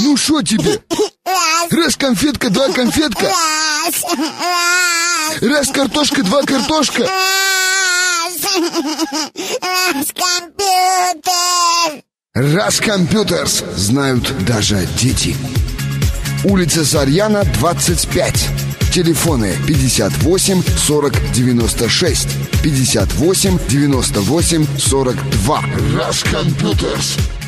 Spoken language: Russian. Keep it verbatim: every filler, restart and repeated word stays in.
Ну шо тебе? Раз конфетка, два конфетка. Раз, раз, Раз картошка, два картошка. раз компьютер. Раз компьютерс знают даже дети. Улица Сарьяна, двадцать пять. Телефоны пятьдесят восемь сорок девяносто шесть, пятьдесят восемь девяносто восемь сорок два. Раз компьютерс.